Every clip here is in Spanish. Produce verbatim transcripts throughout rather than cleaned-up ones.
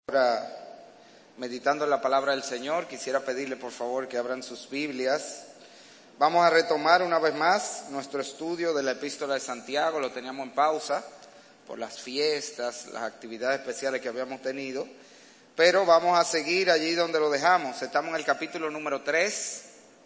Ahora, meditando en la palabra del Señor, quisiera pedirle por favor que abran sus Biblias. Vamos a retomar una vez más nuestro estudio de la Epístola de Santiago. Lo teníamos en pausa por las fiestas, las actividades especiales que habíamos tenido, pero vamos a seguir allí donde lo dejamos. Estamos en el capítulo número tres.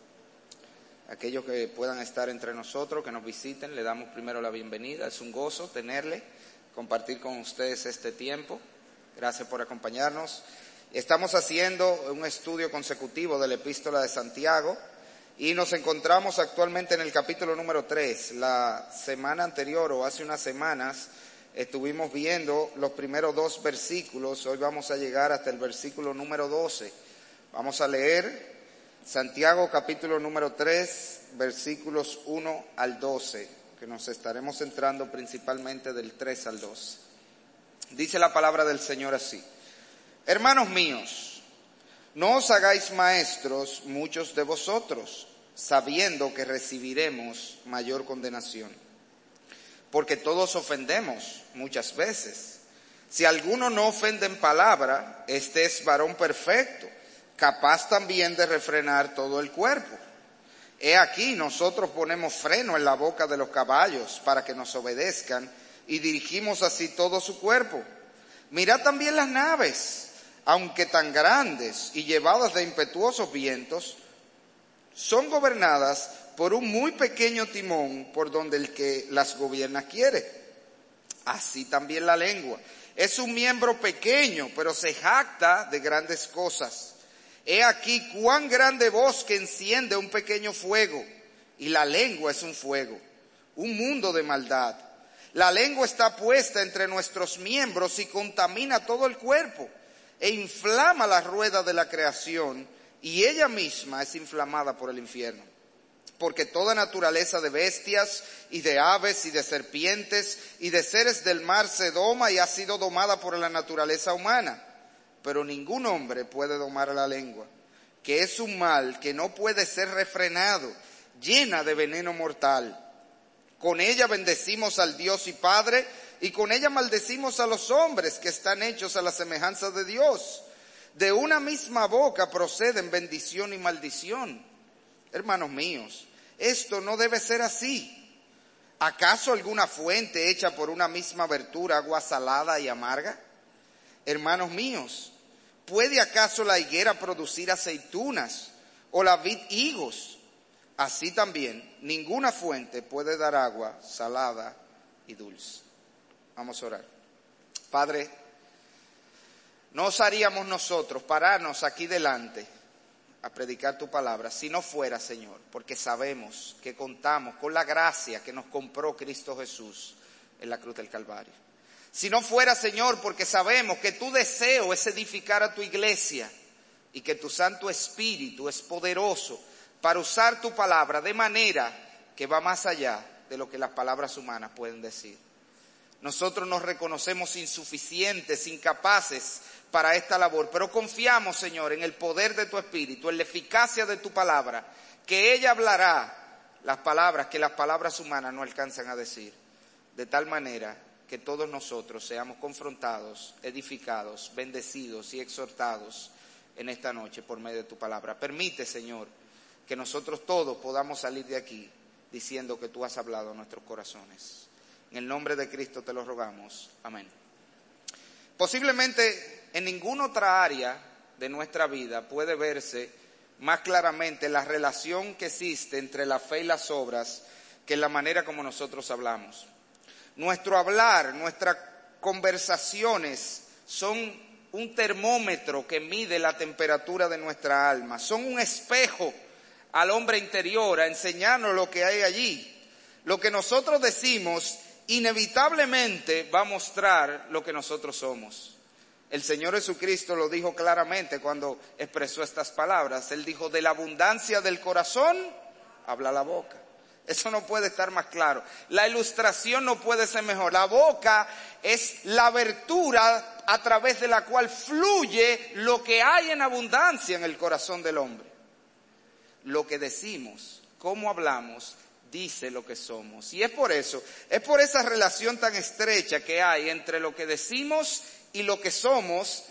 Aquellos que puedan estar entre nosotros, que nos visiten, le damos primero la bienvenida. Es un gozo tenerle, compartir con ustedes este tiempo. Gracias por acompañarnos. Estamos haciendo un estudio consecutivo de la Epístola de Santiago y nos encontramos actualmente en el capítulo número tres. La semana anterior o hace unas semanas estuvimos viendo los primeros dos versículos. Hoy vamos a llegar hasta el versículo número doce. Vamos a leer Santiago capítulo número tres, versículos uno al doce, que nos estaremos centrando principalmente del tres al doce. Dice la palabra del Señor así: Hermanos míos, no os hagáis maestros muchos de vosotros, sabiendo que recibiremos mayor condenación. Porque todos ofendemos muchas veces. Si alguno no ofende en palabra, este es varón perfecto, capaz también de refrenar todo el cuerpo. He aquí, nosotros ponemos freno en la boca de los caballos para que nos obedezcan y dirigimos así todo su cuerpo. Mirad también las naves, aunque tan grandes y llevadas de impetuosos vientos, son gobernadas por un muy pequeño timón por donde el que las gobierna quiere. Así también la lengua. Es un miembro pequeño, pero se jacta de grandes cosas. He aquí cuán grande bosque enciende un pequeño fuego, y la lengua es un fuego, un mundo de maldad. La lengua está puesta entre nuestros miembros y contamina todo el cuerpo, e inflama la rueda de la creación, y ella misma es inflamada por el infierno. Porque toda naturaleza de bestias, y de aves, y de serpientes, y de seres del mar se doma y ha sido domada por la naturaleza humana. Pero ningún hombre puede domar la lengua, que es un mal que no puede ser refrenado, llena de veneno mortal. Con ella bendecimos al Dios y Padre, y con ella maldecimos a los hombres que están hechos a la semejanza de Dios. De una misma boca proceden bendición y maldición. Hermanos míos, esto no debe ser así. ¿Acaso alguna fuente hecha por una misma abertura, agua salada y amarga? Hermanos míos, ¿puede acaso la higuera producir aceitunas o la vid higos? Así también, ninguna fuente puede dar agua salada y dulce. Vamos a orar. Padre, no osaríamos nosotros pararnos aquí delante a predicar tu palabra si no fuera, Señor, porque sabemos que contamos con la gracia que nos compró Cristo Jesús en la cruz del Calvario. Si no fuera, Señor, porque sabemos que tu deseo es edificar a tu iglesia y que tu Santo Espíritu es poderoso para usar tu palabra de manera que va más allá de lo que las palabras humanas pueden decir. Nosotros nos reconocemos insuficientes, incapaces para esta labor, pero confiamos, Señor, en el poder de tu Espíritu, en la eficacia de tu palabra, que ella hablará las palabras que las palabras humanas no alcanzan a decir, de tal manera que todos nosotros seamos confrontados, edificados, bendecidos y exhortados en esta noche por medio de tu palabra. Permite, Señor, que nosotros todos podamos salir de aquí diciendo que tú has hablado a nuestros corazones. En el nombre de Cristo te lo rogamos. Amén. Posiblemente en ninguna otra área de nuestra vida puede verse más claramente la relación que existe entre la fe y las obras que en la manera como nosotros hablamos. Nuestro hablar, nuestras conversaciones son un termómetro que mide la temperatura de nuestra alma, son un espejo al hombre interior a enseñarnos lo que hay allí. Lo que nosotros decimos inevitablemente va a mostrar lo que nosotros somos. El Señor Jesucristo lo dijo claramente cuando expresó estas palabras. Él dijo, de la abundancia del corazón habla la boca. Eso no puede estar más claro. La ilustración no puede ser mejor. La boca es la abertura a través de la cual fluye lo que hay en abundancia en el corazón del hombre. Lo que decimos, cómo hablamos, dice lo que somos. Y es por eso, es por esa relación tan estrecha que hay entre lo que decimos y lo que somos,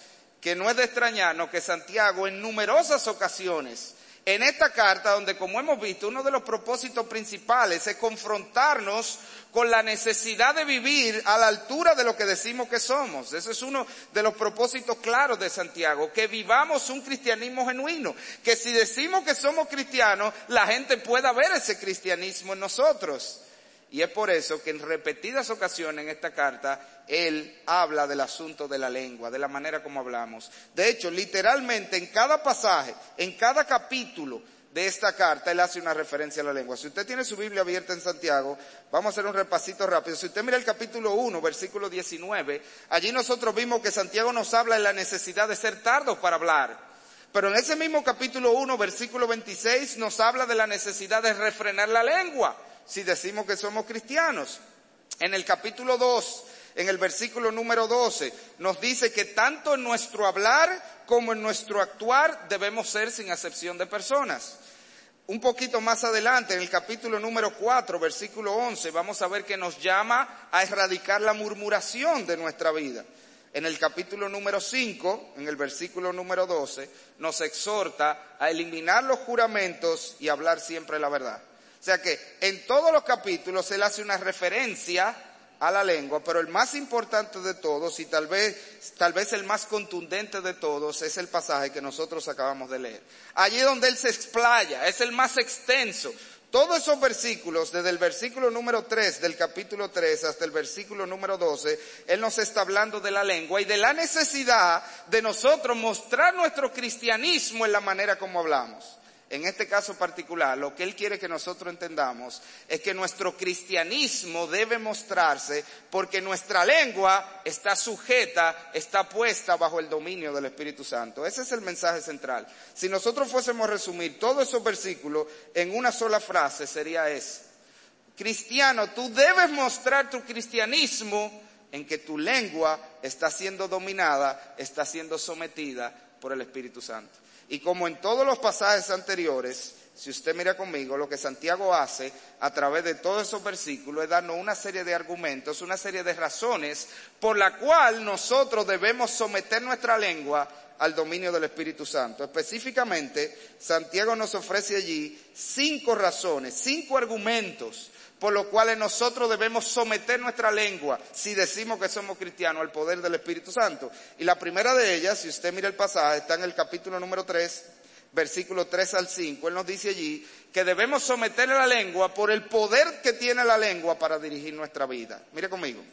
que no es de extrañarnos que Santiago en numerosas ocasiones, en esta carta, donde como hemos visto, uno de los propósitos principales es confrontarnos con la necesidad de vivir a la altura de lo que decimos que somos. Ese es uno de los propósitos claros de Santiago, que vivamos un cristianismo genuino, que si decimos que somos cristianos, la gente pueda ver ese cristianismo en nosotros. Y es por eso que en repetidas ocasiones en esta carta, él habla del asunto de la lengua, de la manera como hablamos. De hecho, literalmente en cada pasaje, en cada capítulo de esta carta, él hace una referencia a la lengua. Si usted tiene su Biblia abierta en Santiago, vamos a hacer un repasito rápido. Si usted mira el capítulo uno, versículo diecinueve, allí nosotros vimos que Santiago nos habla de la necesidad de ser tardos para hablar. Pero en ese mismo capítulo uno, versículo veintiséis, nos habla de la necesidad de refrenar la lengua, si decimos que somos cristianos. En el capítulo dos, en el versículo número doce, nos dice que tanto en nuestro hablar como en nuestro actuar debemos ser sin acepción de personas. Un poquito más adelante, en el capítulo número cuatro, versículo once, vamos a ver que nos llama a erradicar la murmuración de nuestra vida. En el capítulo número cinco, en el versículo número doce, nos exhorta a eliminar los juramentos y hablar siempre la verdad. O sea que en todos los capítulos él hace una referencia a la lengua, pero el más importante de todos y tal vez, tal vez el más contundente de todos es el pasaje que nosotros acabamos de leer. Allí donde él se explaya, es el más extenso. Todos esos versículos, desde el versículo número tres del capítulo tres hasta el versículo número doce, él nos está hablando de la lengua y de la necesidad de nosotros mostrar nuestro cristianismo en la manera como hablamos. En este caso particular, lo que él quiere que nosotros entendamos es que nuestro cristianismo debe mostrarse porque nuestra lengua está sujeta, está puesta bajo el dominio del Espíritu Santo. Ese es el mensaje central. Si nosotros fuésemos a resumir todos esos versículos en una sola frase, sería ese. Cristiano, tú debes mostrar tu cristianismo en que tu lengua está siendo dominada, está siendo sometida por el Espíritu Santo. Y como en todos los pasajes anteriores, si usted mira conmigo, lo que Santiago hace a través de todos esos versículos es darnos una serie de argumentos, una serie de razones por la cual nosotros debemos someter nuestra lengua al dominio del Espíritu Santo. Específicamente, Santiago nos ofrece allí cinco razones, cinco argumentos por los cuales nosotros debemos someter nuestra lengua si decimos que somos cristianos al poder del Espíritu Santo. Y la primera de ellas, si usted mira el pasaje, está en el capítulo número tres, versículo tres al cinco. Él nos dice allí que debemos someter la lengua por el poder que tiene la lengua para dirigir nuestra vida. Mire conmigo.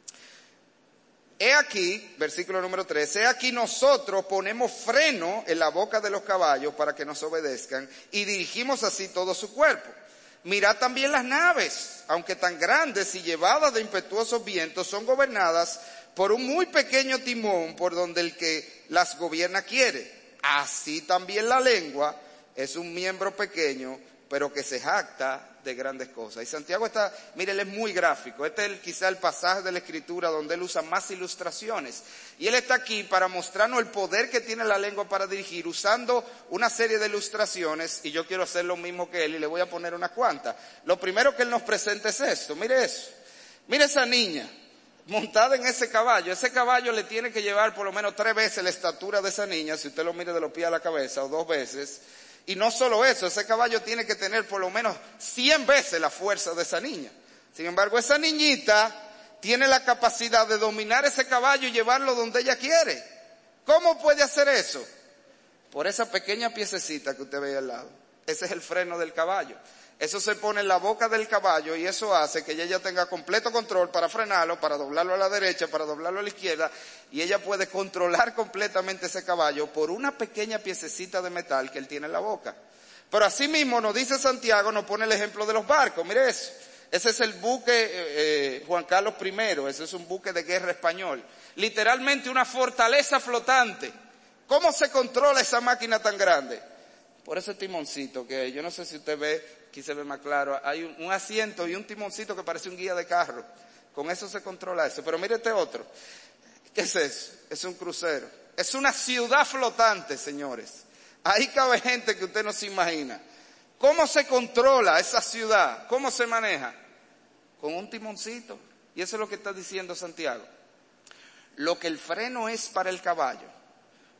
He aquí, versículo número tres, he aquí nosotros ponemos freno en la boca de los caballos para que nos obedezcan y dirigimos así todo su cuerpo. Mirad también las naves, aunque tan grandes y llevadas de impetuosos vientos, son gobernadas por un muy pequeño timón por donde el que las gobierna quiere. Así también la lengua es un miembro pequeño, pero que se jacta de grandes cosas. Y Santiago está, mire, él es muy gráfico. Este es quizá el pasaje de la Escritura donde él usa más ilustraciones. Y él está aquí para mostrarnos el poder que tiene la lengua para dirigir, usando una serie de ilustraciones, y yo quiero hacer lo mismo que él, y le voy a poner unas cuantas. Lo primero que él nos presenta es esto, mire eso. Mire esa niña, montada en ese caballo. Ese caballo le tiene que llevar por lo menos tres veces la estatura de esa niña, si usted lo mire de los pies a la cabeza, o dos veces. Y no solo eso, ese caballo tiene que tener por lo menos cien veces la fuerza de esa niña. Sin embargo, esa niñita tiene la capacidad de dominar ese caballo y llevarlo donde ella quiere. ¿Cómo puede hacer eso? Por esa pequeña piececita que usted ve al lado. Ese es el freno del caballo. Eso se pone en la boca del caballo y eso hace que ella tenga completo control para frenarlo, para doblarlo a la derecha, para doblarlo a la izquierda, y ella puede controlar completamente ese caballo por una pequeña piececita de metal que él tiene en la boca. Pero así mismo nos dice Santiago, nos pone el ejemplo de los barcos. Mire eso. Ese es el buque eh, Juan Carlos primero, ese es un buque de guerra español. Literalmente una fortaleza flotante. ¿Cómo se controla esa máquina tan grande? Por ese timoncito que yo no sé si usted ve, aquí se ve más claro, hay un, un asiento y un timoncito que parece un guía de carro. Con eso se controla eso. Pero mire este otro. ¿Qué es eso? Es un crucero. Es una ciudad flotante, señores. Ahí cabe gente que usted no se imagina. ¿Cómo se controla esa ciudad? ¿Cómo se maneja? Con un timoncito. Y eso es lo que está diciendo Santiago. Lo que el freno es para el caballo,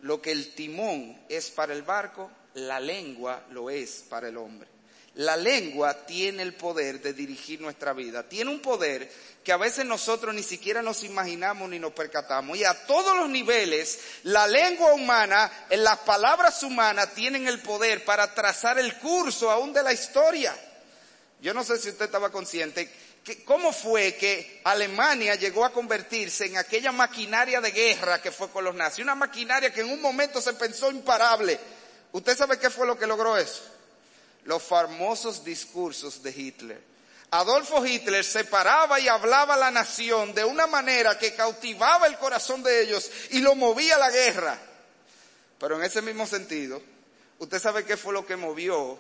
lo que el timón es para el barco, la lengua lo es para el hombre. La lengua tiene el poder de dirigir nuestra vida. Tiene un poder que a veces nosotros ni siquiera nos imaginamos ni nos percatamos. Y a todos los niveles, la lengua humana, las palabras humanas tienen el poder para trazar el curso aún de la historia. Yo no sé si usted estaba consciente, que, ¿cómo fue que Alemania llegó a convertirse en aquella maquinaria de guerra que fue con los nazis? Una maquinaria que en un momento se pensó imparable. ¿Usted sabe qué fue lo que logró eso? Los famosos discursos de Hitler. Adolfo Hitler separaba y hablaba a la nación de una manera que cautivaba el corazón de ellos y lo movía a la guerra. Pero en ese mismo sentido, ¿usted sabe qué fue lo que movió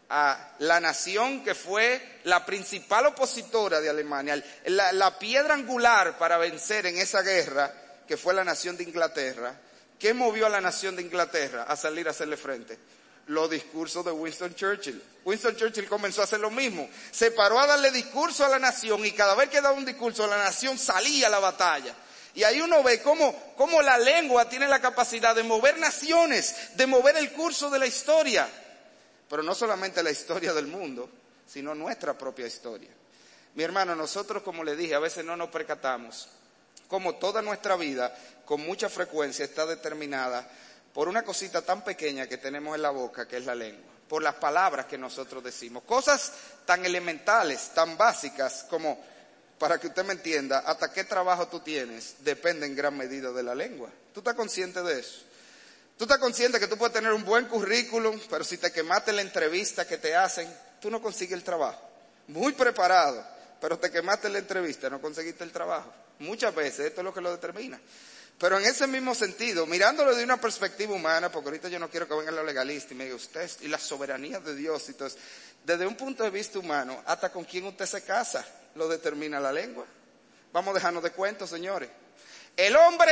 a la nación que fue la principal opositora de Alemania? La, la piedra angular para vencer en esa guerra, que fue la nación de Inglaterra. ¿Qué movió a la nación de Inglaterra a salir a hacerle frente? Los discursos de Winston Churchill. Winston Churchill comenzó a hacer lo mismo. Se paró a darle discurso a la nación y cada vez que daba un discurso la nación salía a la batalla. Y ahí uno ve cómo, cómo la lengua tiene la capacidad de mover naciones, de mover el curso de la historia. Pero no solamente la historia del mundo, sino nuestra propia historia. Mi hermano, nosotros, como le dije, a veces no nos percatamos como toda nuestra vida con mucha frecuencia está determinada por una cosita tan pequeña que tenemos en la boca, que es la lengua, por las palabras que nosotros decimos, cosas tan elementales, tan básicas como, para que usted me entienda, hasta qué trabajo tú tienes, depende en gran medida de la lengua. ¿Tú estás consciente de eso? ¿Tú estás consciente que tú puedes tener un buen currículum, pero si te quemaste en la entrevista que te hacen, tú no consigues el trabajo? Muy preparado, pero te quemaste en la entrevista, no conseguiste el trabajo. Muchas veces esto es lo que lo determina. Pero en ese mismo sentido, mirándolo de una perspectiva humana, porque ahorita yo no quiero que vengan los legalistas y me digan usted y la soberanía de Dios y todo eso. Desde un punto de vista humano, hasta con quién usted se casa, lo determina la lengua. Vamos a dejarnos de cuentos, señores. El hombre,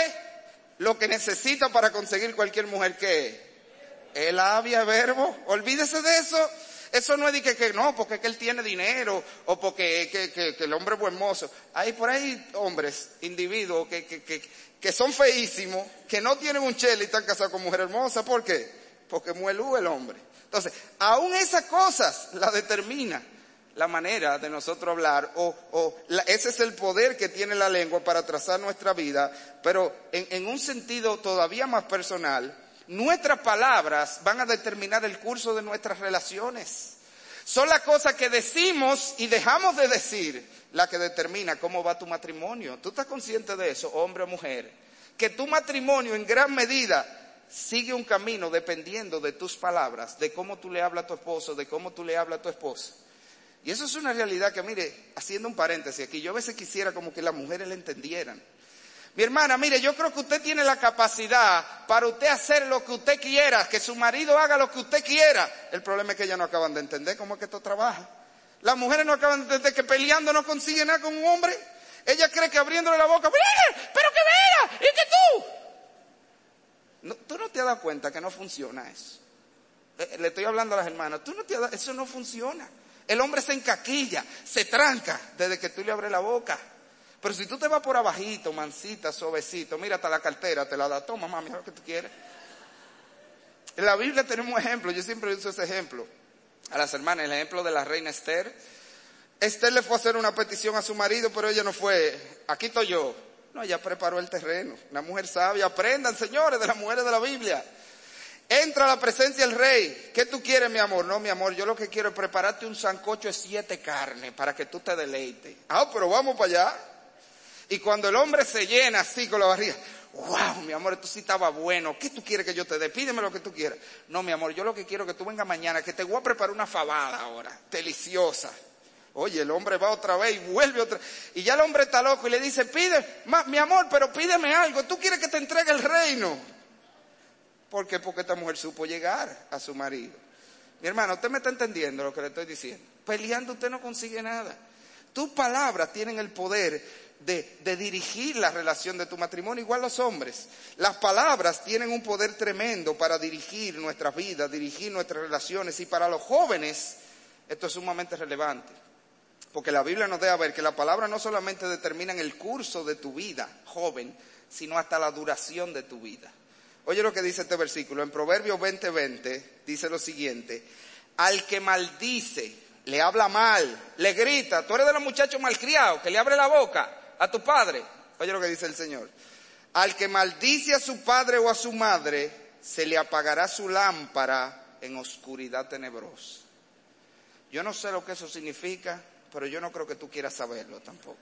lo que necesita para conseguir cualquier mujer, ¿qué es? El habla, verbo. Olvídese de eso. Eso no es de que, que no, porque es que él tiene dinero o porque que, que, que el hombre es buen mozo. Hay por ahí hombres, individuos que, que, que, que son feísimos, que no tienen un chel y están casados con mujer hermosa. ¿Por qué? Porque muelú el hombre. Entonces, aún esas cosas la determina la manera de nosotros hablar o, o la, ese es el poder que tiene la lengua para trazar nuestra vida, pero en, en un sentido todavía más personal. Nuestras palabras van a determinar el curso de nuestras relaciones. Son las cosas que decimos y dejamos de decir la que determina cómo va tu matrimonio. ¿Tú estás consciente de eso, hombre o mujer? Que tu matrimonio en gran medida sigue un camino dependiendo de tus palabras, de cómo tú le hablas a tu esposo, de cómo tú le hablas a tu esposa. Y eso es una realidad que, mire, haciendo un paréntesis aquí, yo a veces quisiera como que las mujeres le entendieran. Mi hermana, mire, yo creo que usted tiene la capacidad para usted hacer lo que usted quiera, que su marido haga lo que usted quiera. El problema es que ellas no acaban de entender cómo es que esto trabaja. Las mujeres no acaban de entender que peleando no consiguen nada con un hombre. Ella cree que abriéndole la boca, ¡mira! ¡Pero que vea! ¡Y que tú! No, tú no te has dado cuenta que no funciona eso. Eh, le estoy hablando a las hermanas. Tú no te has dado, eso no funciona. El hombre se encaquilla, se tranca desde que tú le abres la boca. Pero si tú te vas por abajito, mansita, suavecito, mira hasta la cartera, te la da, toma mami, lo que tú quieres. En la Biblia tenemos ejemplos, yo siempre uso ese ejemplo a las hermanas, el ejemplo de la reina Esther. Esther le fue a hacer una petición a su marido, pero ella no fue, aquí estoy yo. No, ella preparó el terreno, una mujer sabia. Aprendan, señores, de las mujeres de la Biblia. Entra a la presencia del rey. ¿Qué tú quieres, mi amor? No, mi amor, yo lo que quiero es prepararte un sancocho de siete carnes para que tú te deleites. Ah, pero vamos para allá. Y cuando el hombre se llena así con la barriga, wow, mi amor, esto sí estaba bueno. ¿Qué tú quieres que yo te dé? Pídeme lo que tú quieras. No, mi amor, yo lo que quiero es que tú vengas mañana, que te voy a preparar una fabada ahora, deliciosa. Oye, el hombre va otra vez y vuelve otra vez. Y ya el hombre está loco y le dice, pide, ma, mi amor, pero pídeme algo. ¿Tú quieres que te entregue el reino? ¿Por qué? Porque esta mujer supo llegar a su marido. Mi hermano, usted me está entendiendo lo que le estoy diciendo. Peleando usted no consigue nada. Tus palabras tienen el poder de, de dirigir la relación de tu matrimonio, igual los hombres. Las palabras tienen un poder tremendo para dirigir nuestras vidas, dirigir nuestras relaciones. Y para los jóvenes esto es sumamente relevante. Porque la Biblia nos deja ver que las palabras no solamente determinan el curso de tu vida, joven, sino hasta la duración de tu vida. Oye lo que dice este versículo. En Proverbios veinte veinte dice lo siguiente. Al que maldice, le habla mal, le grita. Tú eres de los muchachos malcriados que le abre la boca a tu padre. Oye lo que dice el Señor. Al que maldice a su padre o a su madre, se le apagará su lámpara en oscuridad tenebrosa. Yo no sé lo que eso significa, pero yo no creo que tú quieras saberlo tampoco.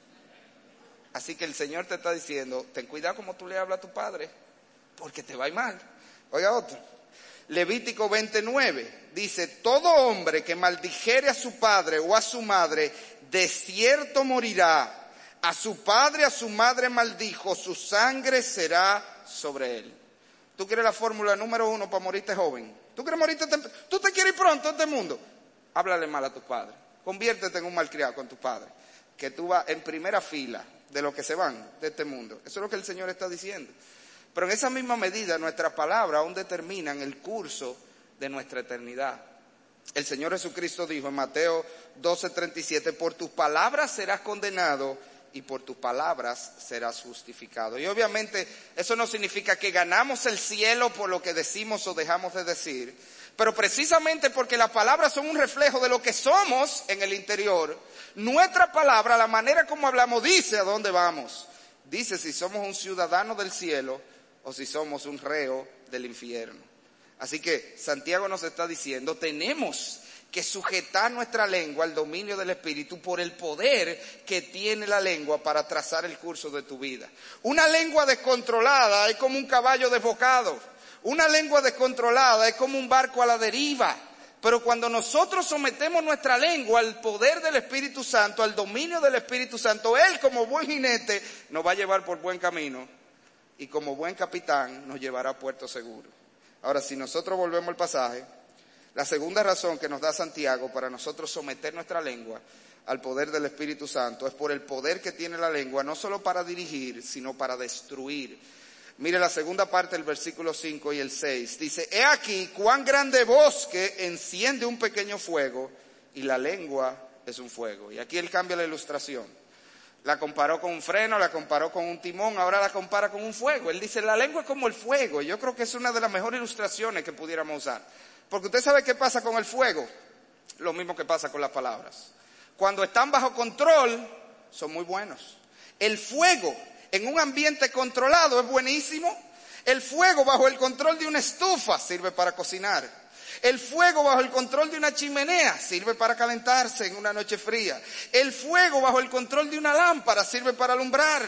Así que el Señor te está diciendo, ten cuidado como tú le hablas a tu padre, porque te va a ir mal. Oiga otro. Levítico veintinueve dice, todo hombre que maldijere a su padre o a su madre, de cierto morirá. A su padre, a su madre maldijo, su sangre será sobre él. ¿Tú quieres la fórmula número uno para morirte joven? ¿Tú quieres morirte temprano? ¿Tú te quieres ir pronto a este mundo? Háblale mal a tu padre. Conviértete en un malcriado con tu padre. Que tú vas en primera fila de los que se van de este mundo. Eso es lo que el Señor está diciendo. Pero en esa misma medida nuestras palabras aún determinan el curso de nuestra eternidad. El Señor Jesucristo dijo en Mateo doce treinta y siete, por tus palabras serás condenado y por tus palabras serás justificado. Y obviamente eso no significa que ganamos el cielo por lo que decimos o dejamos de decir, pero precisamente porque las palabras son un reflejo de lo que somos en el interior, nuestra palabra, la manera como hablamos, dice a dónde vamos. Dice si somos un ciudadano del cielo o si somos un reo del infierno. Así que Santiago nos está diciendo, tenemos que sujetar nuestra lengua al dominio del Espíritu por el poder que tiene la lengua para trazar el curso de tu vida. Una lengua descontrolada es como un caballo desbocado. Una lengua descontrolada es como un barco a la deriva. Pero cuando nosotros sometemos nuestra lengua al poder del Espíritu Santo, al dominio del Espíritu Santo, Él como buen jinete nos va a llevar por buen camino y como buen capitán nos llevará a puerto seguro. Ahora, si nosotros volvemos al pasaje, la segunda razón que nos da Santiago para nosotros someter nuestra lengua al poder del Espíritu Santo es por el poder que tiene la lengua, no solo para dirigir, sino para destruir. Mire la segunda parte del versículo cinco y el seis. Dice, he aquí cuán grande bosque enciende un pequeño fuego y la lengua es un fuego. Y aquí él cambia la ilustración. La comparó con un freno, la comparó con un timón, ahora la compara con un fuego. Él dice, la lengua es como el fuego. Y yo creo que es una de las mejores ilustraciones que pudiéramos usar. Porque usted sabe qué pasa con el fuego. Lo mismo que pasa con las palabras. Cuando están bajo control, son muy buenos. El fuego en un ambiente controlado es buenísimo. El fuego bajo el control de una estufa sirve para cocinar. El fuego bajo el control de una chimenea sirve para calentarse en una noche fría. El fuego bajo el control de una lámpara sirve para alumbrar.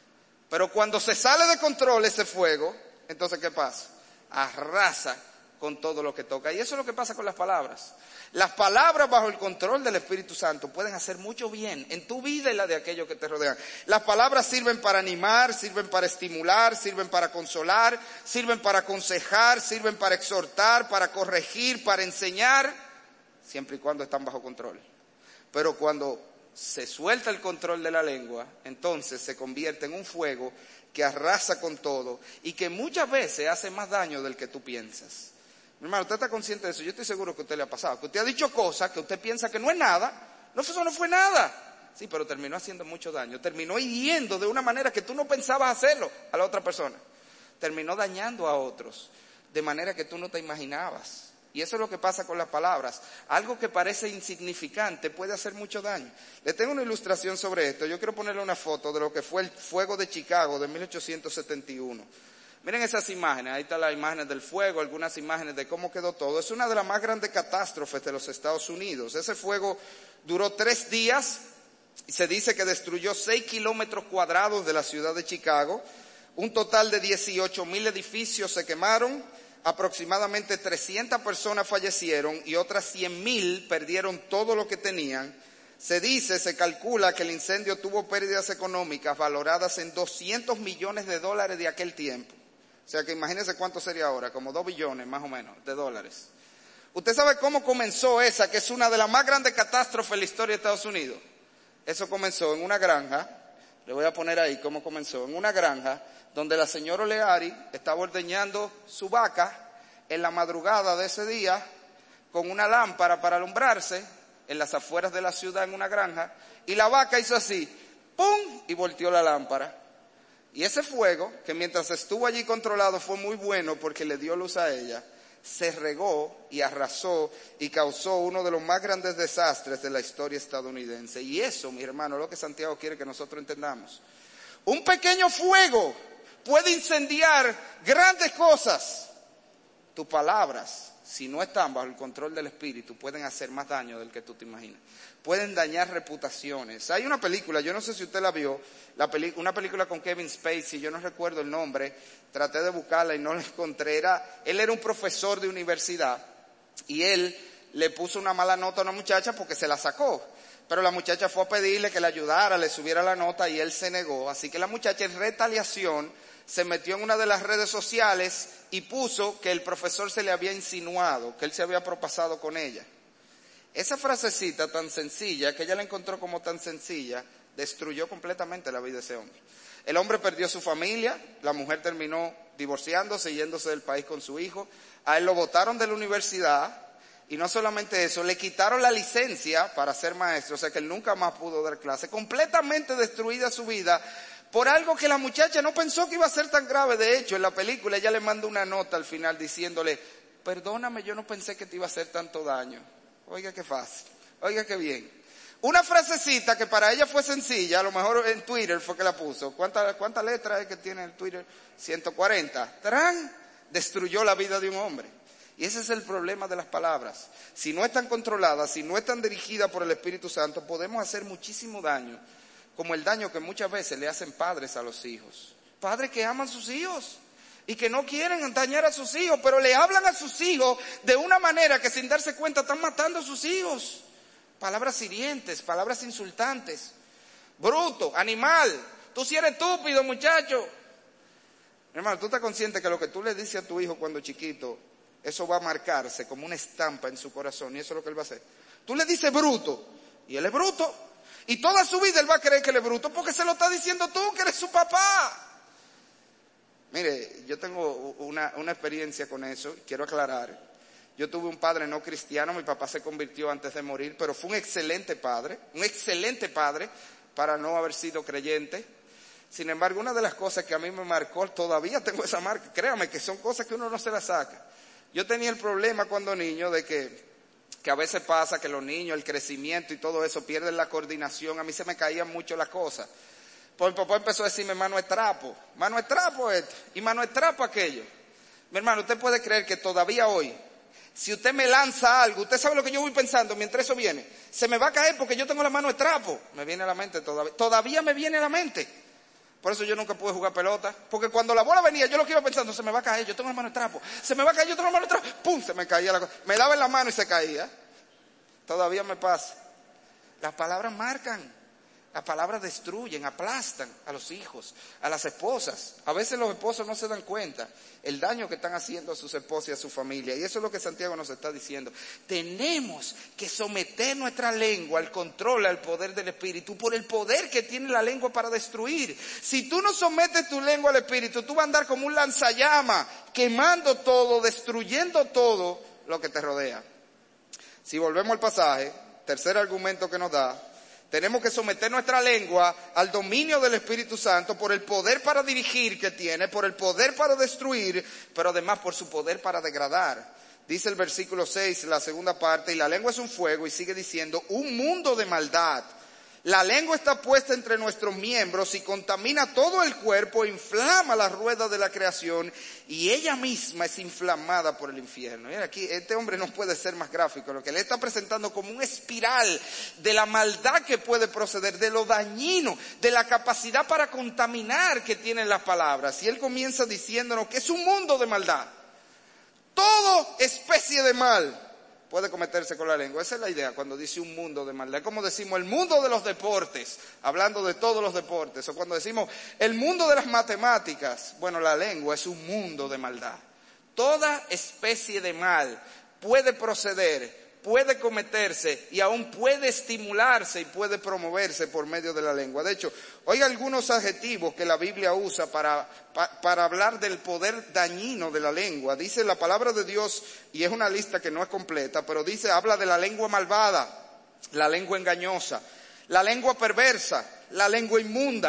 Pero cuando se sale de control ese fuego, entonces ¿qué pasa? Arrasa con todo lo que toca. Y eso es lo que pasa con las palabras. Las palabras bajo el control del Espíritu Santo pueden hacer mucho bien en tu vida y la de aquellos que te rodean. Las palabras sirven para animar, sirven para estimular, sirven para consolar, sirven para aconsejar, sirven para exhortar, para corregir, para enseñar, siempre y cuando están bajo control. Pero cuando se suelta el control de la lengua, entonces se convierte en un fuego que arrasa con todo y que muchas veces hace más daño del que tú piensas. Mi hermano, usted está consciente de eso. Yo estoy seguro que a usted le ha pasado. Que usted ha dicho cosas que usted piensa que no es nada. No, eso no fue nada. Sí, pero terminó haciendo mucho daño. Terminó hiriendo de una manera que tú no pensabas hacerlo a la otra persona. Terminó dañando a otros de manera que tú no te imaginabas. Y eso es lo que pasa con las palabras. Algo que parece insignificante puede hacer mucho daño. Le tengo una ilustración sobre esto. Yo quiero ponerle una foto de lo que fue el fuego de Chicago de mil ochocientos setenta y uno. Miren esas imágenes, ahí están las imágenes del fuego, algunas imágenes de cómo quedó todo. Es una de las más grandes catástrofes de los Estados Unidos. Ese fuego duró tres días y se dice que destruyó seis kilómetros cuadrados de la ciudad de Chicago. Un total de dieciocho mil edificios se quemaron, aproximadamente trescientas personas fallecieron y otras cien mil perdieron todo lo que tenían. Se dice, se calcula que el incendio tuvo pérdidas económicas valoradas en doscientos millones de dólares de aquel tiempo. O sea que imagínense cuánto sería ahora, como dos billones más o menos de dólares. ¿Usted sabe cómo comenzó esa, que es una de las más grandes catástrofes en la historia de Estados Unidos? Eso comenzó en una granja, le voy a poner ahí cómo comenzó, en una granja donde la señora Oleari estaba ordeñando su vaca en la madrugada de ese día con una lámpara para alumbrarse en las afueras de la ciudad en una granja, y la vaca hizo así, ¡pum!, y volteó la lámpara. Y ese fuego, que mientras estuvo allí controlado fue muy bueno porque le dio luz a ella, se regó y arrasó y causó uno de los más grandes desastres de la historia estadounidense. Y eso, mi hermano, es lo que Santiago quiere que nosotros entendamos. Un pequeño fuego puede incendiar grandes cosas. Tus palabras, si no están bajo el control del Espíritu, pueden hacer más daño del que tú te imaginas. Pueden dañar reputaciones. Hay una película, yo no sé si usted la vio, la peli- una película con Kevin Spacey, yo no recuerdo el nombre, traté de buscarla y no la encontré. Era, él era un profesor de universidad y él le puso una mala nota a una muchacha porque se la sacó. Pero la muchacha fue a pedirle que le ayudara, le subiera la nota y él se negó. Así que la muchacha en retaliación se metió en una de las redes sociales y puso que el profesor se le había insinuado, que él se había propasado con ella. Esa frasecita tan sencilla, que ella la encontró como tan sencilla, destruyó completamente la vida de ese hombre. El hombre perdió su familia, la mujer terminó divorciándose, yéndose del país con su hijo. A él lo botaron de la universidad y no solamente eso, le quitaron la licencia para ser maestro, o sea que él nunca más pudo dar clase. Completamente destruida su vida por algo que la muchacha no pensó que iba a ser tan grave. De hecho, en la película ella le manda una nota al final diciéndole, perdóname, yo no pensé que te iba a hacer tanto daño. Oiga qué fácil, oiga qué bien. Una frasecita que para ella fue sencilla, a lo mejor en Twitter fue que la puso. ¿Cuántas cuánta letras es que tiene el Twitter? ciento cuarenta. ¡Tarán! Destruyó la vida de un hombre. Y ese es el problema de las palabras. Si no están controladas, si no están dirigidas por el Espíritu Santo, podemos hacer muchísimo daño, como el daño que muchas veces le hacen padres a los hijos. Padres que aman a sus hijos y que no quieren dañar a sus hijos, pero le hablan a sus hijos de una manera que sin darse cuenta están matando a sus hijos. Palabras hirientes, palabras insultantes. Bruto, animal, tú sí eres estúpido, muchacho. Hermano, tú estás consciente que lo que tú le dices a tu hijo cuando chiquito, eso va a marcarse como una estampa en su corazón y eso es lo que él va a hacer. Tú le dices bruto y él es bruto. Y toda su vida él va a creer que él es bruto porque se lo está diciendo tú, que eres su papá. Mire, yo tengo una, una experiencia con eso, quiero aclarar. Yo tuve un padre no cristiano, mi papá se convirtió antes de morir, pero fue un excelente padre, un excelente padre para no haber sido creyente. Sin embargo, una de las cosas que a mí me marcó, todavía tengo esa marca, créame que son cosas que uno no se las saca. Yo tenía el problema cuando niño de que, que a veces pasa que los niños, el crecimiento y todo eso pierden la coordinación, a mí se me caían mucho las cosas. Pues mi papá empezó a decirme, mano es trapo, mano es trapo esto, y mano es trapo aquello. Mi hermano, usted puede creer que todavía hoy, si usted me lanza algo, usted sabe lo que yo voy pensando mientras eso viene, se me va a caer porque yo tengo la mano de trapo. Me viene a la mente todavía, todavía me viene a la mente. Por eso yo nunca pude jugar pelota, porque cuando la bola venía, yo lo que iba pensando, se me va a caer, yo tengo la mano de trapo, se me va a caer, yo tengo la mano de trapo, pum, se me caía la cosa, me daba en la mano y se caía. Todavía me pasa. Las palabras marcan. Las palabras destruyen, aplastan a los hijos, a las esposas. A veces los esposos no se dan cuenta el daño que están haciendo a sus esposas y a su familia. Y eso es lo que Santiago nos está diciendo. Tenemos que someter nuestra lengua al control, al poder del Espíritu, por el poder que tiene la lengua para destruir. Si tú no sometes tu lengua al Espíritu, tú vas a andar como un lanzallamas, quemando todo, destruyendo todo lo que te rodea. Si volvemos al pasaje, tercer argumento que nos da, tenemos que someter nuestra lengua al dominio del Espíritu Santo por el poder para dirigir que tiene, por el poder para destruir, pero además por su poder para degradar. Dice el versículo seis, la segunda parte, y la lengua es un fuego, y sigue diciendo, un mundo de maldad. La lengua está puesta entre nuestros miembros y contamina todo el cuerpo, inflama la rueda de la creación y ella misma es inflamada por el infierno. Mira aquí, este hombre no puede ser más gráfico, lo que le está presentando como una espiral de la maldad que puede proceder, de lo dañino, de la capacidad para contaminar que tienen las palabras. Y él comienza diciéndonos que es un mundo de maldad. Todo especie de mal puede cometerse con la lengua. Esa es la idea cuando dice un mundo de maldad. Como decimos el mundo de los deportes, hablando de todos los deportes. O cuando decimos el mundo de las matemáticas. Bueno, la lengua es un mundo de maldad. Toda especie de mal puede proceder, puede cometerse y aún puede estimularse y puede promoverse por medio de la lengua. De hecho, oiga algunos adjetivos que la Biblia usa para, para, para hablar del poder dañino de la lengua. Dice la palabra de Dios, y es una lista que no es completa, pero dice, habla de la lengua malvada, la lengua engañosa, la lengua perversa, la lengua inmunda,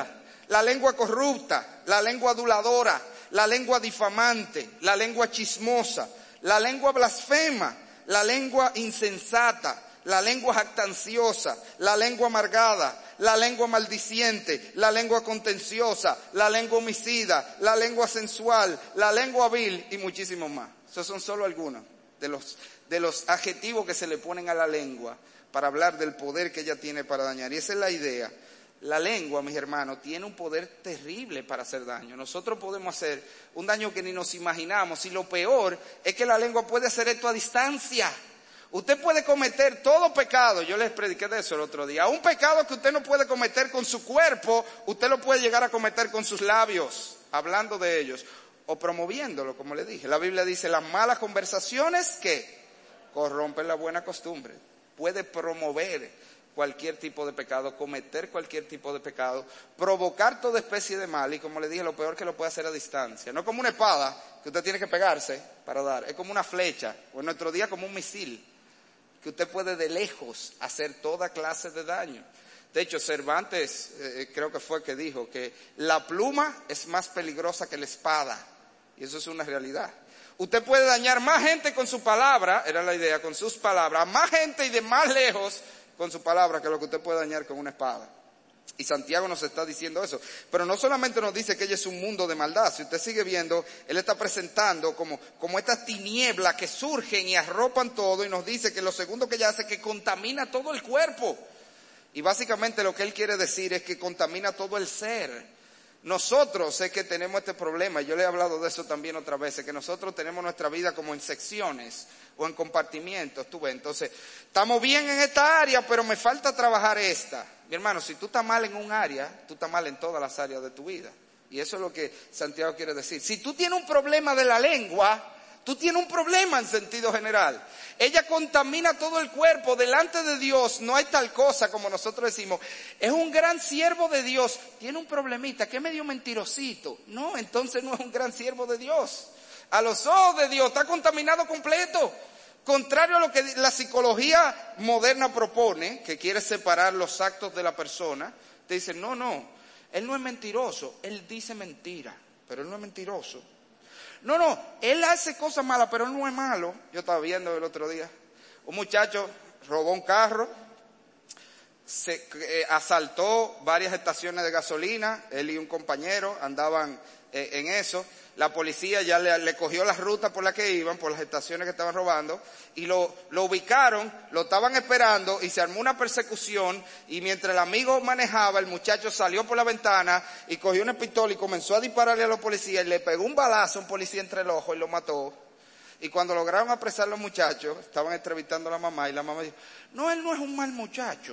la lengua corrupta, la lengua aduladora, la lengua difamante, la lengua chismosa, la lengua blasfema, la lengua insensata, la lengua jactanciosa, la lengua amargada, la lengua maldiciente, la lengua contenciosa, la lengua homicida, la lengua sensual, la lengua vil y muchísimos más. Esos son solo algunos de los, de los adjetivos que se le ponen a la lengua para hablar del poder que ella tiene para dañar. Y esa es la idea. La lengua, mis hermanos, tiene un poder terrible para hacer daño. Nosotros podemos hacer un daño que ni nos imaginamos. Y lo peor es que la lengua puede hacer esto a distancia. Usted puede cometer todo pecado, yo les prediqué de eso el otro día, un pecado que usted no puede cometer con su cuerpo, usted lo puede llegar a cometer con sus labios, hablando de ellos, o promoviéndolo, como le dije. La Biblia dice, las malas conversaciones que corrompen la buena costumbre. Puede promover cualquier tipo de pecado, cometer cualquier tipo de pecado, provocar toda especie de mal, y como le dije, lo peor que lo puede hacer a distancia. No como una espada, que usted tiene que pegarse para dar, es como una flecha, o en nuestro día como un misil, que usted puede de lejos hacer toda clase de daño. De hecho, Cervantes, eh, creo que fue que dijo que la pluma es más peligrosa que la espada, y eso es una realidad. Usted puede dañar más gente con su palabra, era la idea, con sus palabras, más gente y de más lejos con su palabra que lo que usted puede dañar con una espada. Y Santiago nos está diciendo eso. Pero no solamente nos dice que ella es un mundo de maldad. Si usted sigue viendo, él está presentando como, como estas tinieblas que surgen y arropan todo, y nos dice que lo segundo que ella hace es que contamina todo el cuerpo. Y básicamente lo que él quiere decir es que contamina todo el ser. Nosotros es que tenemos este problema, yo le he hablado de eso también otras veces, que nosotros tenemos nuestra vida como en secciones o en compartimientos, tú ves. Entonces, estamos bien en esta área, pero me falta trabajar esta. Mi hermano, si tú estás mal en un área, tú estás mal en todas las áreas de tu vida. Y eso es lo que Santiago quiere decir. Si tú tienes un problema de la lengua, tú tienes un problema en sentido general. Ella contamina todo el cuerpo. Delante de Dios no hay tal cosa como nosotros decimos. Es un gran siervo de Dios. Tiene un problemita, que es medio mentirosito. No, entonces no es un gran siervo de Dios. A los ojos de Dios está contaminado completo. Contrario a lo que la psicología moderna propone, que quiere separar los actos de la persona, te dice, no, no, él no es mentiroso, él dice mentira, pero él no es mentiroso. No, no, él hace cosas malas, pero él no es malo. Yo estaba viendo el otro día, un muchacho robó un carro, se eh, asaltó varias estaciones de gasolina, él y un compañero andaban eh, en eso. La policía ya le, le cogió las rutas por las que iban, por las estaciones que estaban robando, y lo, lo ubicaron, lo estaban esperando, y se armó una persecución, y mientras el amigo manejaba, el muchacho salió por la ventana, y cogió una pistola y comenzó a dispararle a los policías, y le pegó un balazo a un policía entre el ojo y lo mató. Y cuando lograron apresar a los muchachos, estaban entrevistando a la mamá, y la mamá dijo, no, él no es un mal muchacho,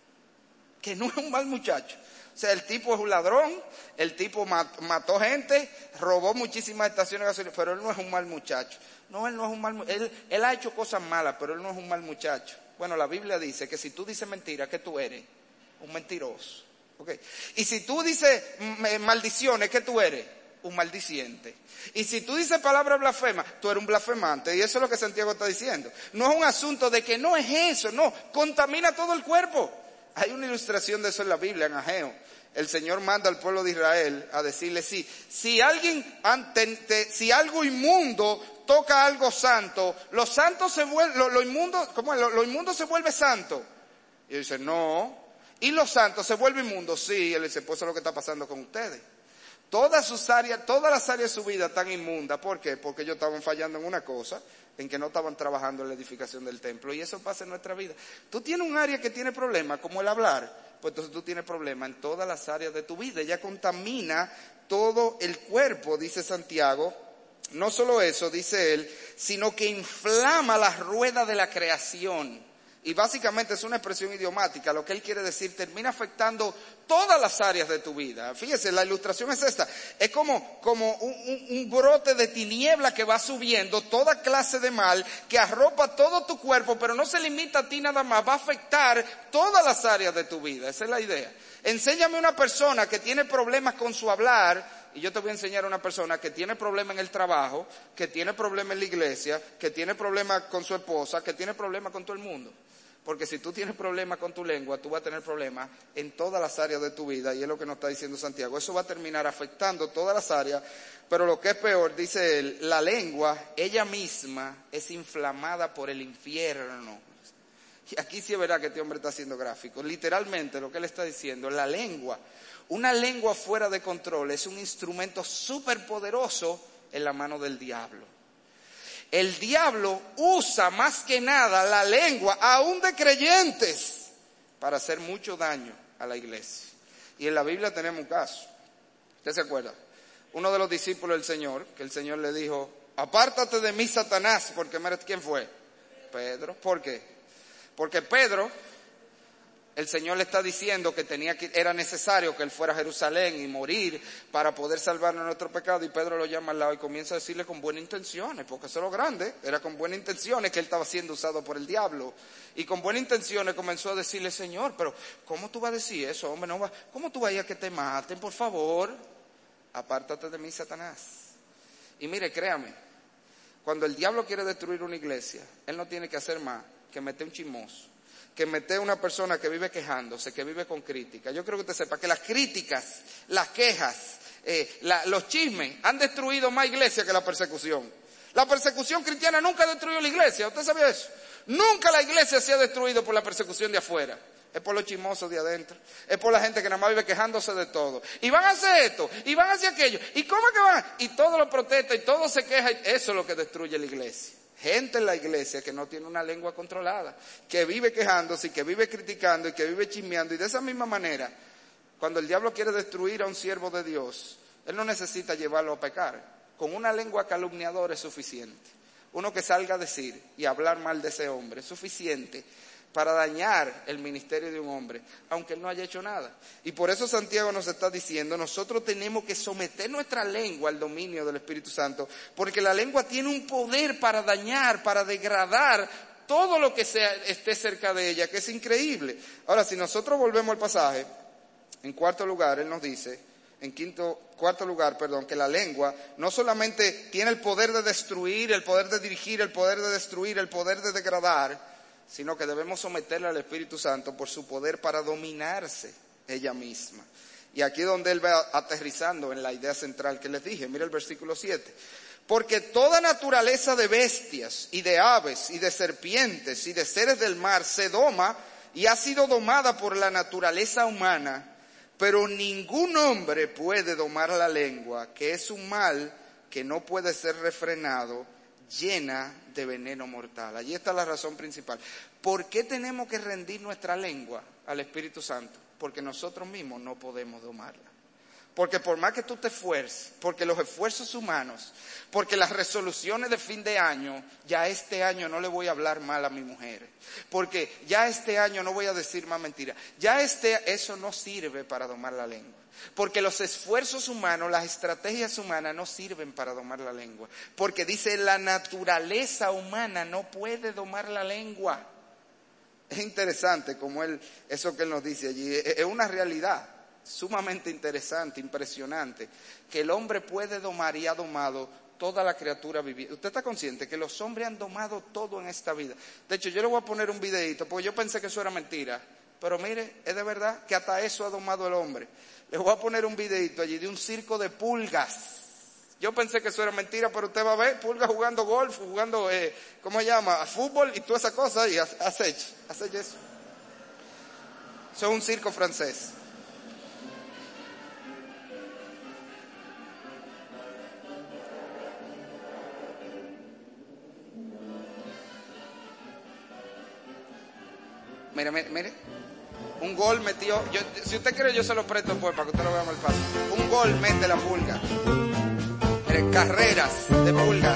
que no es un mal muchacho. O sea, el tipo es un ladrón, el tipo mató gente, robó muchísimas estaciones de gasolina, pero él no es un mal muchacho. No, él no es un mal muchacho. Él, él ha hecho cosas malas, pero él no es un mal muchacho. Bueno, la Biblia dice que si tú dices mentira, ¿qué tú eres? Un mentiroso. ¿Okay? Y si tú dices maldiciones, ¿qué tú eres? Un maldiciente. Y si tú dices palabras blasfemas, tú eres un blasfemante. Y eso es lo que Santiago está diciendo. No es un asunto de que no es eso, no, contamina todo el cuerpo. Hay una ilustración de eso en la Biblia, en Ageo. El Señor manda al pueblo de Israel a decirle, sí, si alguien, ante, te, si algo inmundo toca algo santo, lo santo se vuelve, lo, lo inmundo, ¿cómo es? Lo, lo inmundo se vuelve santo. Y él dice, no. ¿Y lo santo se vuelve inmundo? Sí. Y él dice, pues eso es lo que está pasando con ustedes. Todas sus áreas, todas las áreas de su vida están inmundas. ¿Por qué? Porque ellos estaban fallando en una cosa, en que no estaban trabajando en la edificación del templo. Y eso pasa en nuestra vida. Tú tienes un área que tiene problemas, como el hablar, pues entonces tú tienes problemas en todas las áreas de tu vida. Ella contamina todo el cuerpo, dice Santiago. No solo eso, dice él, sino que inflama la rueda de la creación. Y básicamente es una expresión idiomática. Lo que él quiere decir, termina afectando todas las áreas de tu vida. Fíjese, la ilustración es esta. Es como, como un, un, un brote de tiniebla que va subiendo, toda clase de mal, que arropa todo tu cuerpo, pero no se limita a ti nada más, va a afectar todas las áreas de tu vida. Esa es la idea. Enséñame una persona que tiene problemas con su hablar, y yo te voy a enseñar a una persona que tiene problemas en el trabajo, que tiene problemas en la iglesia, que tiene problemas con su esposa, que tiene problemas con todo el mundo. Porque si tú tienes problemas con tu lengua, tú vas a tener problemas en todas las áreas de tu vida, y es lo que nos está diciendo Santiago. Eso va a terminar afectando todas las áreas, pero lo que es peor, dice él, la lengua, ella misma, es inflamada por el infierno. Y aquí sí es verdad que este hombre está siendo gráfico. Literalmente lo que él está diciendo, la lengua, una lengua fuera de control es un instrumento súper poderoso en la mano del diablo. El diablo usa más que nada la lengua, aún de creyentes, para hacer mucho daño a la iglesia. Y en la Biblia tenemos un caso. ¿Usted se acuerda? Uno de los discípulos del Señor, que el Señor le dijo, apártate de mí, Satanás, porque ¿quién fue? Pedro. ¿Por qué? Porque Pedro, el Señor le está diciendo que tenía que, era necesario que él fuera a Jerusalén y morir para poder salvarnos de nuestro pecado, y Pedro lo llama al lado y comienza a decirle con buenas intenciones, porque eso es lo grande, era con buenas intenciones que él estaba siendo usado por el diablo, y con buenas intenciones comenzó a decirle, Señor, pero ¿cómo tú vas a decir eso, hombre? No va, ¿cómo tú vas a ir a que te maten? Por favor, apártate de mí, Satanás. Y mire, créame, cuando el diablo quiere destruir una iglesia, él no tiene que hacer más que meter un chismoso, que meter una persona que vive quejándose, que vive con crítica. Yo creo que usted sepa que las críticas, las quejas, eh, la, los chismes han destruido más iglesias que la persecución. La persecución cristiana nunca destruyó la iglesia, ¿usted sabía eso? Nunca la iglesia se ha destruido por la persecución de afuera. Es por los chismosos de adentro, es por la gente que nada más vive quejándose de todo. Y van a hacer esto, y van a hacer aquello, y cómo es que van, y todo lo protesta, y todo se queja, y eso es lo que destruye la iglesia. Gente en la iglesia que no tiene una lengua controlada, que vive quejándose, y que vive criticando, y que vive chismeando, y de esa misma manera, cuando el diablo quiere destruir a un siervo de Dios, él no necesita llevarlo a pecar. Con una lengua calumniadora es suficiente. Uno que salga a decir y hablar mal de ese hombre es suficiente para dañar el ministerio de un hombre, aunque él no haya hecho nada. Y por eso Santiago nos está diciendo, nosotros tenemos que someter nuestra lengua al dominio del Espíritu Santo, porque la lengua tiene un poder para dañar, para degradar todo lo que sea, esté cerca de ella, que es increíble. Ahora, si nosotros volvemos al pasaje, en cuarto lugar, él nos dice, en quinto, cuarto lugar, perdón, que la lengua no solamente tiene el poder de destruir, el poder de dirigir, el poder de destruir, el poder de degradar, sino que debemos someterla al Espíritu Santo por su poder para dominarse ella misma. Y aquí es donde él va aterrizando en la idea central que les dije. Mira el versículo siete. Porque toda naturaleza de bestias y de aves y de serpientes y de seres del mar se doma y ha sido domada por la naturaleza humana, pero ningún hombre puede domar la lengua, que es un mal que no puede ser refrenado, llena de veneno mortal. Allí está la razón principal. ¿Por qué tenemos que rendir nuestra lengua al Espíritu Santo? Porque nosotros mismos no podemos domarla. Porque por más que tú te esfuerces, porque los esfuerzos humanos, porque las resoluciones de fin de año, ya este año no le voy a hablar mal a mi mujer, porque ya este año no voy a decir más mentiras, ya este, eso no sirve para domar la lengua. Porque los esfuerzos humanos, las estrategias humanas no sirven para domar la lengua. Porque dice, la naturaleza humana no puede domar la lengua. Es interesante como él, eso que él nos dice allí, es una realidad sumamente interesante, impresionante, que el hombre puede domar y ha domado toda la criatura viviente. ¿Usted está consciente que los hombres han domado todo en esta vida? De hecho, yo le voy a poner un videito, porque yo pensé que eso era mentira. Pero mire, es de verdad que hasta eso ha domado el hombre. Les voy a poner un videito allí de un circo de pulgas. Yo pensé que eso era mentira, pero usted va a ver pulgas jugando golf, jugando, eh, ¿cómo se llama? A fútbol y toda esa cosa, y hace eso. Hace eso. Eso es un circo francés. Mire, mire, mire. Un gol metió, yo, si usted quiere yo se lo presto pues para que usted lo vea más fácil. Un gol mete la pulga. Mire, carreras de pulgas.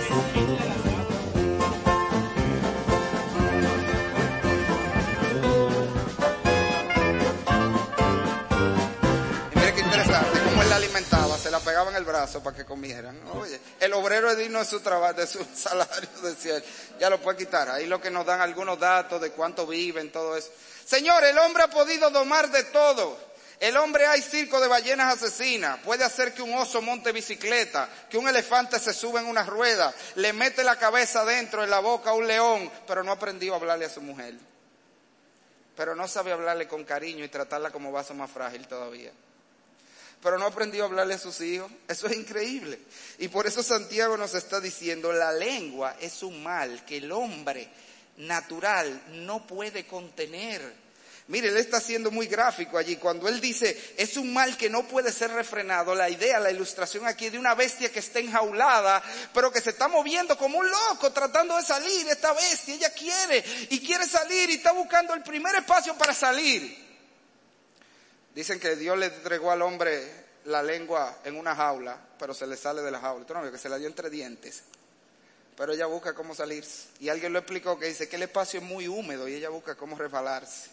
Y mire qué interesante, cómo él la alimentaba, se la pegaba en el brazo para que comieran. Oye, el obrero es digno de su trabajo, de su salario, decía él. Ya lo puede quitar, ahí lo que nos dan algunos datos de cuánto viven, todo eso. Señor, el hombre ha podido domar de todo. El hombre hay circo de ballenas asesinas. Puede hacer que un oso monte bicicleta, que un elefante se suba en una rueda, le mete la cabeza dentro en la boca a un león, pero no aprendió a hablarle a su mujer. pero no sabe hablarle con cariño y tratarla como vaso más frágil todavía. Pero no aprendió a hablarle a sus hijos. Eso es increíble. Y por eso Santiago nos está diciendo, la lengua es un mal que el hombre natural no puede contener. Mire, él está siendo muy gráfico allí. Cuando él dice, es un mal que no puede ser refrenado, la idea, la ilustración aquí de una bestia que está enjaulada, pero que se está moviendo como un loco, tratando de salir. Esta bestia, ella quiere, y quiere salir, y está buscando el primer espacio para salir. Dicen que Dios le entregó al hombre la lengua en una jaula, pero se le sale de la jaula. Tú no ves que se la dio entre dientes. Pero ella busca cómo salirse. Y alguien lo explicó que dice que el espacio es muy húmedo y ella busca cómo resbalarse.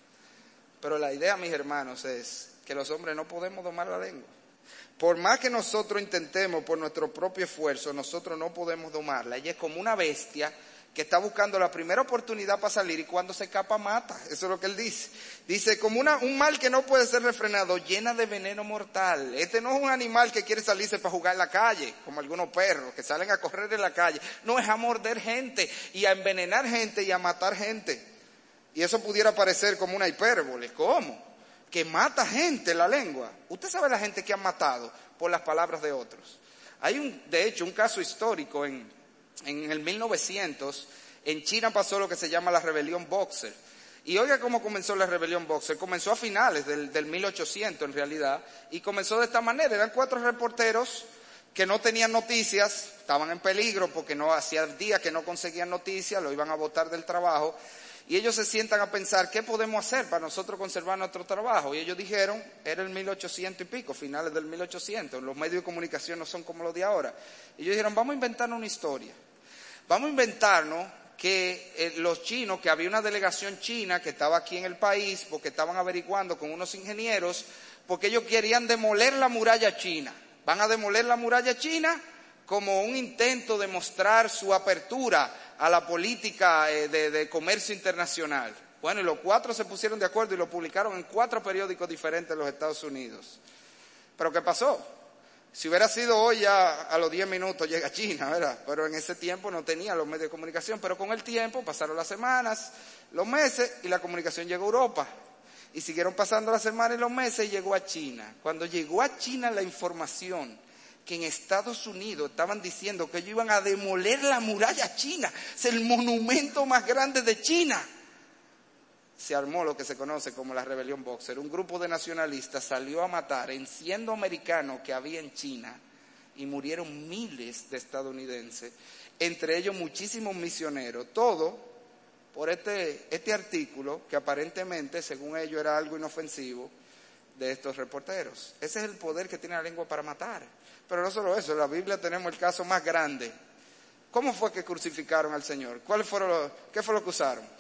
Pero la idea, mis hermanos, es que los hombres no podemos domar la lengua. Por más que nosotros intentemos por nuestro propio esfuerzo, nosotros no podemos domarla. Ella es como una bestia que está buscando la primera oportunidad para salir y cuando se escapa mata. Eso es lo que él dice. Dice, como una, un mal que no puede ser refrenado, llena de veneno mortal. Este no es un animal que quiere salirse para jugar en la calle, como algunos perros que salen a correr en la calle. No, es a morder gente y a envenenar gente y a matar gente. Y eso pudiera parecer como una hipérbole. ¿Cómo? Que mata gente la lengua. Usted sabe la gente que han matado por las palabras de otros. Hay un, de hecho, un caso histórico en En el mil novecientos, en China pasó lo que se llama la rebelión Boxer. Y oiga cómo comenzó la rebelión Boxer. Comenzó a finales del, del mil ochocientos en realidad. Y comenzó de esta manera. Eran cuatro reporteros que no tenían noticias, estaban en peligro porque no hacía días que no conseguían noticias, lo iban a botar del trabajo. Y ellos se sientan a pensar, ¿qué podemos hacer para nosotros conservar nuestro trabajo? Y ellos dijeron, era el mil ochocientos y pico, finales del mil ochocientos. Los medios de comunicación no son como los de ahora. Y ellos dijeron, vamos a inventarnos una historia. Vamos a inventarnos que eh, los chinos, que había una delegación china que estaba aquí en el país, porque estaban averiguando con unos ingenieros, porque ellos querían demoler la muralla china. Van a demoler la muralla china como un intento de mostrar su apertura a la política eh, de, de comercio internacional. Bueno, y los cuatro se pusieron de acuerdo y lo publicaron en cuatro periódicos diferentes de los Estados Unidos. ¿Pero qué pasó? Si hubiera sido hoy, ya a los diez minutos llega China, ¿verdad? Pero en ese tiempo no tenía los medios de comunicación. Pero con el tiempo pasaron las semanas, los meses y la comunicación llegó a Europa. Y siguieron pasando las semanas y los meses y llegó a China. Cuando llegó a China la información que en Estados Unidos estaban diciendo que ellos iban a demoler la muralla china, es el monumento más grande de China. Se armó lo que se conoce como la rebelión Boxer. Un grupo de nacionalistas salió a matar en cientos americanos que había en China y murieron miles de estadounidenses, entre ellos muchísimos misioneros. Todo por este, este artículo que aparentemente, según ellos, era algo inofensivo de estos reporteros. Ese es el poder que tiene la lengua para matar. Pero no solo eso, en la Biblia tenemos el caso más grande. ¿Cómo fue que crucificaron al Señor? ¿Cuál fueron los, ¿Qué fue lo que usaron?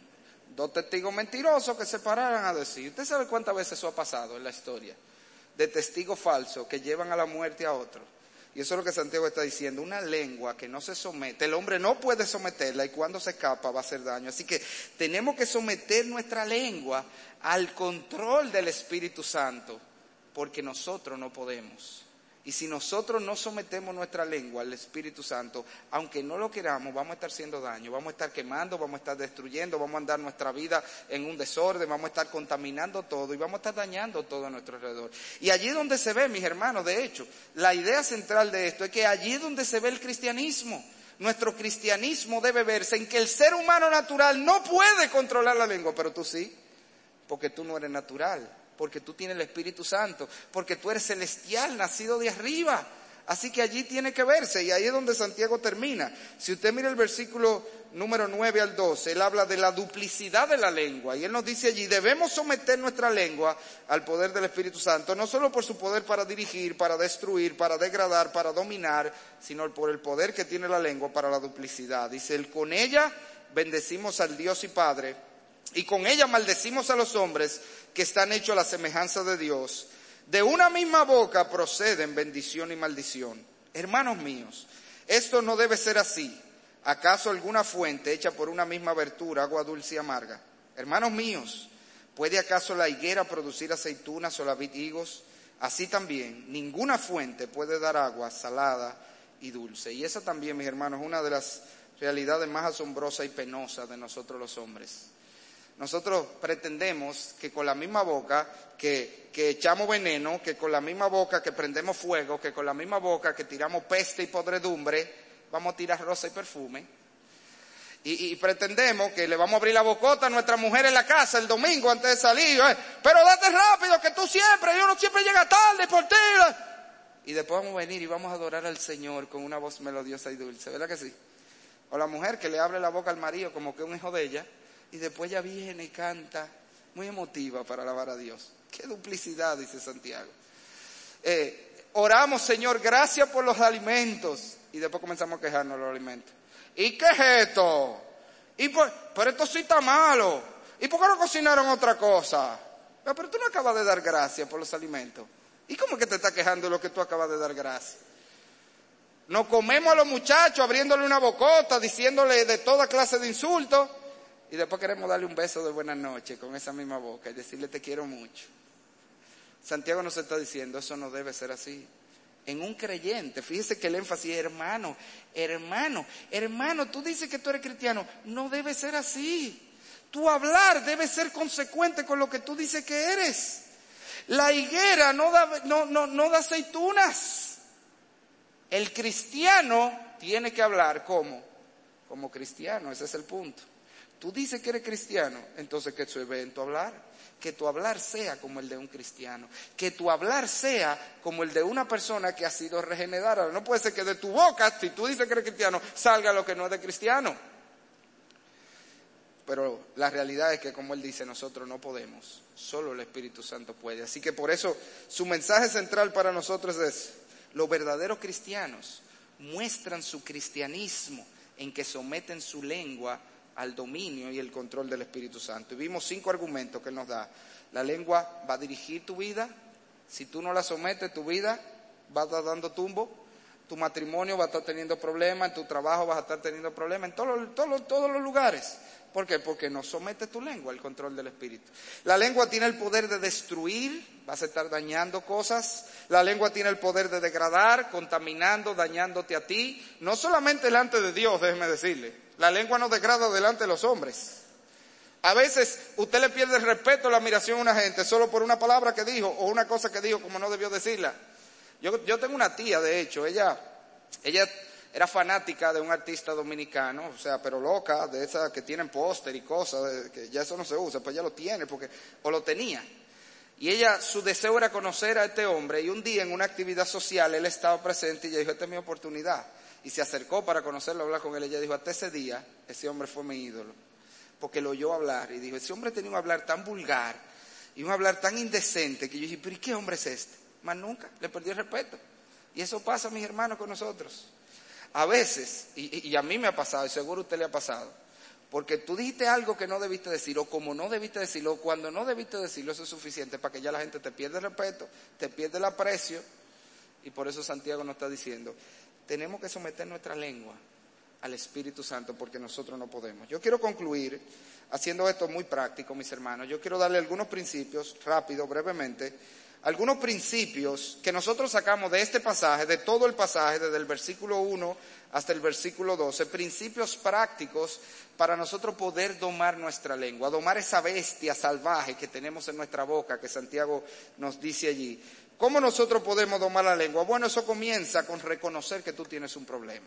Dos testigos mentirosos que se pararan a decir. ¿Usted sabe cuántas veces eso ha pasado en la historia? De testigos falsos que llevan a la muerte a otros. Y eso es lo que Santiago está diciendo. Una lengua que no se somete. El hombre no puede someterla y cuando se escapa va a hacer daño. Así que tenemos que someter nuestra lengua al control del Espíritu Santo. Porque nosotros no podemos. Y si nosotros no sometemos nuestra lengua al Espíritu Santo, aunque no lo queramos, vamos a estar haciendo daño, vamos a estar quemando, vamos a estar destruyendo, vamos a andar nuestra vida en un desorden, vamos a estar contaminando todo y vamos a estar dañando todo a nuestro alrededor. Y allí es donde se ve, mis hermanos, de hecho, la idea central de esto es que allí es donde se ve el cristianismo. Nuestro cristianismo debe verse en que el ser humano natural no puede controlar la lengua, pero tú sí, porque tú no eres natural. Porque tú tienes el Espíritu Santo, porque tú eres celestial, nacido de arriba. Así que allí tiene que verse, y ahí es donde Santiago termina. Si usted mira el versículo número nueve al doce, él habla de la duplicidad de la lengua, y él nos dice allí, debemos someter nuestra lengua al poder del Espíritu Santo, no solo por su poder para dirigir, para destruir, para degradar, para dominar, sino por el poder que tiene la lengua para la duplicidad. Dice él, con ella bendecimos al Dios y Padre, y con ella maldecimos a los hombres que están hechos a la semejanza de Dios. De una misma boca proceden bendición y maldición. Hermanos míos, esto no debe ser así. ¿Acaso alguna fuente hecha por una misma abertura, agua dulce y amarga? Hermanos míos, ¿puede acaso la higuera producir aceitunas o la vid higos? Así también, ninguna fuente puede dar agua salada y dulce. Y esa también, mis hermanos, es una de las realidades más asombrosas y penosas de nosotros los hombres. nosotros pretendemos que con la misma boca que, que echamos veneno, que con la misma boca que prendemos fuego, que con la misma boca que tiramos peste y podredumbre, vamos a tirar rosa y perfume. Y, y pretendemos que le vamos a abrir la bocota a nuestra mujer en la casa el domingo antes de salir. ¿eh? Pero date rápido, que tú siempre, yo no siempre llega tarde por ti. Y después vamos a venir y vamos a adorar al Señor con una voz melodiosa y dulce, ¿verdad que sí? O la mujer que le abre la boca al marido como que es un hijo de ella, y después ella viene y canta, muy emotiva para alabar a Dios. Qué duplicidad, dice Santiago. Eh, oramos, Señor, gracias por los alimentos. Y después comenzamos a quejarnos de los alimentos. ¿Y qué es esto? ¿Y por, pero esto sí está malo. ¿Y por qué no cocinaron otra cosa? Pero, pero tú no acabas de dar gracias por los alimentos. ¿Y cómo que te estás quejando de lo que tú acabas de dar gracias? Nos comemos a los muchachos abriéndole una bocota, diciéndole de toda clase de insultos. Y después queremos darle un beso de buenas noches con esa misma boca y decirle te quiero mucho. Santiago nos está diciendo, eso no debe ser así. En un creyente, fíjese que el énfasis es hermano, hermano, hermano, tú dices que tú eres cristiano, no debe ser así. Tu hablar debe ser consecuente con lo que tú dices que eres. La higuera no da, no, no, no da aceitunas. El cristiano tiene que hablar como, como cristiano, ese es el punto. Tú dices que eres cristiano, entonces que se ve en tu hablar, que tu hablar sea como el de un cristiano, que tu hablar sea como el de una persona que ha sido regenerada. No puede ser que de tu boca, si tú dices que eres cristiano, salga lo que no es de cristiano. Pero la realidad es que, como él dice, nosotros no podemos, solo el Espíritu Santo puede. Así que por eso su mensaje central para nosotros es, los verdaderos cristianos muestran su cristianismo en que someten su lengua al dominio y el control del Espíritu Santo. Y vimos cinco argumentos que él nos da. La lengua va a dirigir tu vida. Si tú no la sometes, tu vida va a estar dando tumbo. Tu matrimonio va a estar teniendo problemas. En tu trabajo vas a estar teniendo problemas. En todos, todos, todos los lugares. ¿Por qué? Porque no sometes tu lengua al control del Espíritu. La lengua tiene el poder de destruir. Vas a estar dañando cosas. La lengua tiene el poder de degradar, contaminando, dañándote a ti. No solamente delante de Dios, déjeme decirle. La lengua no degrada delante de los hombres. A veces usted le pierde el respeto, la admiración a una gente solo por una palabra que dijo o una cosa que dijo como no debió decirla. Yo, yo tengo una tía, de hecho, ella, ella era fanática de un artista dominicano, o sea, pero loca, de esas que tienen póster y cosas, que ya eso no se usa, pues ella lo tiene, porque o lo tenía. Y ella, su deseo era conocer a este hombre, y un día en una actividad social él estaba presente y ella dijo, esta es mi oportunidad. Y se acercó para conocerlo, hablar con él. Ella dijo, hasta ese día, ese hombre fue mi ídolo. Porque lo oyó hablar. Y dijo, ese hombre tenía un hablar tan vulgar y un hablar tan indecente que yo dije, pero ¿y qué hombre es este? Más nunca, le perdí el respeto. Y eso pasa, mis hermanos, con nosotros. A veces, y, y a mí me ha pasado, y seguro a usted le ha pasado, porque tú dijiste algo que no debiste decir, o como no debiste decirlo, o cuando no debiste decirlo, eso es suficiente para que ya la gente te pierda el respeto, te pierda el aprecio. Y por eso Santiago nos está diciendo, tenemos que someter nuestra lengua al Espíritu Santo porque nosotros no podemos. Yo quiero concluir haciendo esto muy práctico, mis hermanos. Yo quiero darle algunos principios, rápido, brevemente, algunos principios que nosotros sacamos de este pasaje, de todo el pasaje, desde el versículo uno hasta el versículo doce, principios prácticos para nosotros poder domar nuestra lengua, domar esa bestia salvaje que tenemos en nuestra boca, que Santiago nos dice allí. ¿Cómo nosotros podemos domar la lengua? Bueno, eso comienza con reconocer que tú tienes un problema.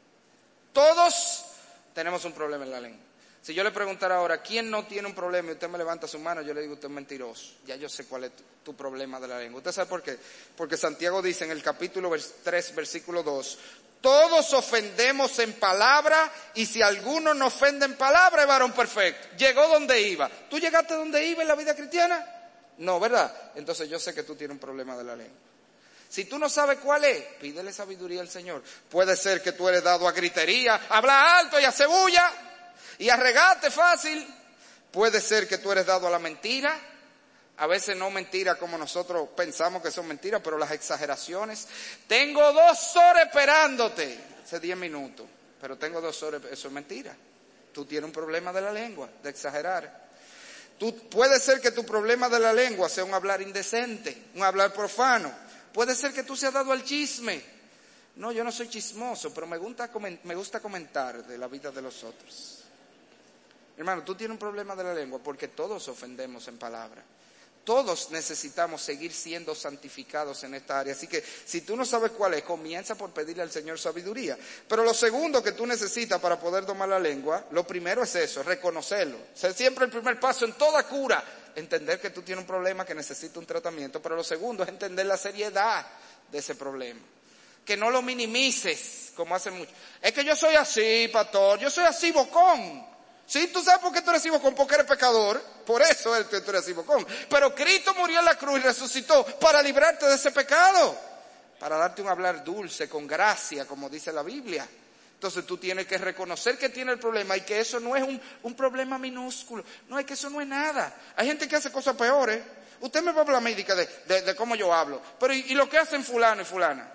Todos tenemos un problema en la lengua. Si yo le preguntara ahora, ¿quién no tiene un problema? Y usted me levanta su mano, yo le digo, usted es mentiroso. Ya yo sé cuál es tu, tu problema de la lengua. ¿Usted sabe por qué? Porque Santiago dice en el capítulo tres, versículo dos, todos ofendemos en palabra y si alguno no ofende en palabra es varón perfecto. Llegó donde iba. ¿Tú llegaste donde iba en la vida cristiana? No, ¿verdad? Entonces yo sé que tú tienes un problema de la lengua. Si tú no sabes cuál es, pídele sabiduría al Señor. Puede ser que tú eres dado a gritería, a hablar alto y a cebulla y a regate fácil. Puede ser que tú eres dado a la mentira. A veces no mentira como nosotros pensamos que son mentiras, pero las exageraciones. Tengo dos horas esperándote. Hace diez minutos. Pero tengo dos horas, eso es mentira. Tú tienes un problema de la lengua, de exagerar. Tú, puede ser que tu problema de la lengua sea un hablar indecente, un hablar profano. Puede ser que tú seas dado al chisme. No, yo no soy chismoso, pero me gusta, me gusta comentar de la vida de los otros. Hermano, tú tienes un problema de la lengua porque todos ofendemos en palabra. Todos necesitamos seguir siendo santificados en esta área. Así que si tú no sabes cuál es, comienza por pedirle al Señor sabiduría. Pero lo segundo que tú necesitas para poder domar la lengua, lo primero es eso, reconocerlo. O sea, siempre el primer paso en toda cura, entender que tú tienes un problema que necesita un tratamiento. Pero lo segundo es entender la seriedad de ese problema. Que no lo minimices, como hacen muchos. Es que yo soy así, pastor, yo soy así, bocón. Sí, tú sabes por qué tú eres así, bocón, porque eres pecador. Por eso tú eres así, bocón. Pero Cristo murió en la cruz y resucitó para librarte de ese pecado. Para darte un hablar dulce, con gracia, como dice la Biblia. Entonces tú tienes que reconocer que tiene el problema y que eso no es un, un problema minúsculo. No, es que eso no es nada. Hay gente que hace cosas peores. Usted me va a hablar a mí de, de, de cómo yo hablo. Pero ¿y, y lo que hacen fulano y fulana?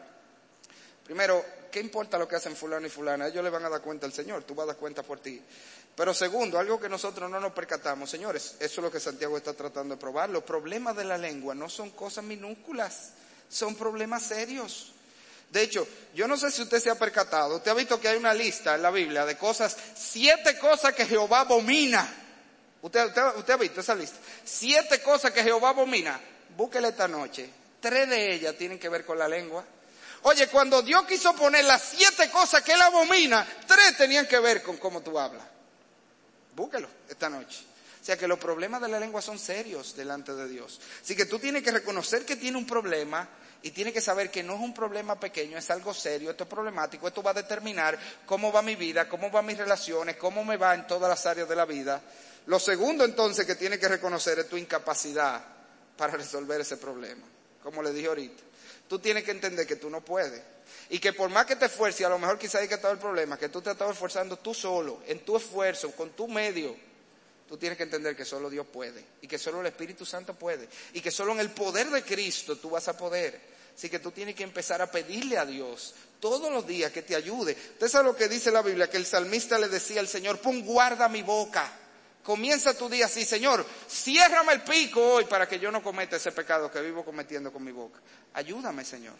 Primero, ¿qué importa lo que hacen fulano y fulana? Ellos le van a dar cuenta al Señor, tú vas a dar cuenta por ti. Pero segundo, algo que nosotros no nos percatamos, señores, eso es lo que Santiago está tratando de probar. Los problemas de la lengua no son cosas minúsculas, son problemas serios. De hecho, yo no sé si usted se ha percatado, usted ha visto que hay una lista en la Biblia de cosas, siete cosas que Jehová abomina. ¿Usted, usted, usted ha visto esa lista? Siete cosas que Jehová abomina. Búsquela esta noche. Tres de ellas tienen que ver con la lengua. Oye, cuando Dios quiso poner las siete cosas que Él abomina, tres tenían que ver con cómo tú hablas. Búsquelo esta noche. O sea que los problemas de la lengua son serios delante de Dios. Así que tú tienes que reconocer que tiene un problema y tienes que saber que no es un problema pequeño, es algo serio, esto es problemático, esto va a determinar cómo va mi vida, cómo van mis relaciones, cómo me va en todas las áreas de la vida. Lo segundo entonces que tienes que reconocer es tu incapacidad para resolver ese problema. Como le dije ahorita. Tú tienes que entender que tú no puedes. Y que por más que te esfuerces, a lo mejor quizá ahí que está el problema, que tú te estás esforzando tú solo, en tu esfuerzo, con tu medio. Tú tienes que entender que solo Dios puede. Y que solo el Espíritu Santo puede. Y que solo en el poder de Cristo tú vas a poder. Así que tú tienes que empezar a pedirle a Dios todos los días que te ayude. Usted sabe lo que dice la Biblia, que el salmista le decía al Señor, pon guarda mi boca. Comienza tu día así, Señor, ciérrame el pico hoy para que yo no cometa ese pecado que vivo cometiendo con mi boca. Ayúdame, Señor.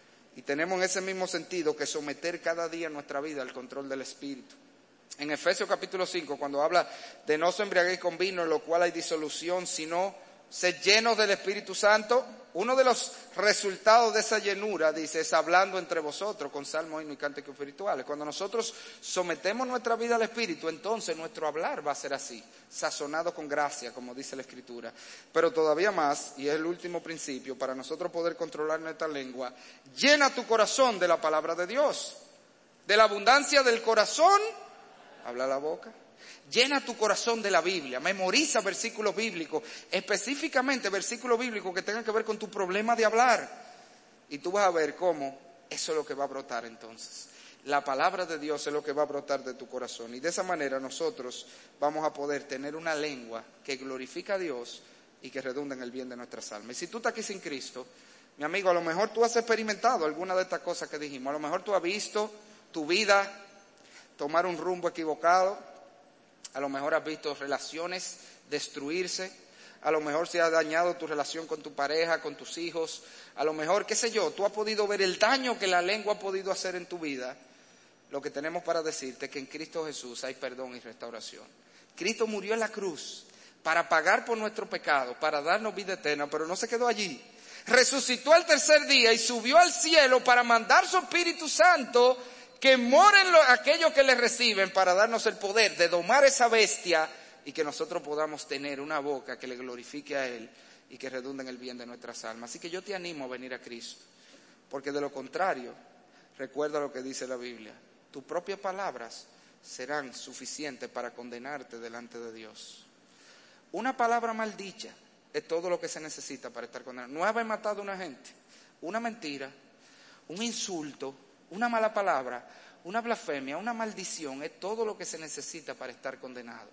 Y tenemos en ese mismo sentido que someter cada día nuestra vida al control del Espíritu. En Efesios capítulo cinco, cuando habla de no se embriaguéis con vino, en lo cual hay disolución, sino ser llenos del Espíritu Santo. Uno de los resultados de esa llenura, dice, es hablando entre vosotros con salmos, himnos y cánticos espirituales. Cuando nosotros sometemos nuestra vida al Espíritu, entonces nuestro hablar va a ser así, sazonado con gracia, como dice la Escritura. Pero todavía más, y es el último principio, para nosotros poder controlar nuestra lengua, llena tu corazón de la palabra de Dios. De la abundancia del corazón, habla la boca. Llena tu corazón de la Biblia, memoriza versículos bíblicos, específicamente versículos bíblicos que tengan que ver con tu problema de hablar. Y tú vas a ver cómo eso es lo que va a brotar entonces. La palabra de Dios es lo que va a brotar de tu corazón. Y de esa manera nosotros vamos a poder tener una lengua que glorifica a Dios y que redunda en el bien de nuestras almas. Y si tú estás aquí sin Cristo, mi amigo, a lo mejor tú has experimentado alguna de estas cosas que dijimos. A lo mejor tú has visto tu vida tomar un rumbo equivocado. A lo mejor has visto relaciones destruirse, a lo mejor se ha dañado tu relación con tu pareja, con tus hijos, a lo mejor, qué sé yo, tú has podido ver el daño que la lengua ha podido hacer en tu vida. Lo que tenemos para decirte es que en Cristo Jesús hay perdón y restauración. Cristo murió en la cruz para pagar por nuestro pecado, para darnos vida eterna, pero no se quedó allí. Resucitó al tercer día y subió al cielo para mandar su Espíritu Santo que moren los, aquellos que le reciben para darnos el poder de domar esa bestia y que nosotros podamos tener una boca que le glorifique a Él y que redunde en el bien de nuestras almas. Así que yo te animo a venir a Cristo, porque de lo contrario, recuerda lo que dice la Biblia, tus propias palabras serán suficientes para condenarte delante de Dios. Una palabra maldicha es todo lo que se necesita para estar condenado. No haber matado a una gente, una mentira, un insulto, una mala palabra, una blasfemia, una maldición, es todo lo que se necesita para estar condenado.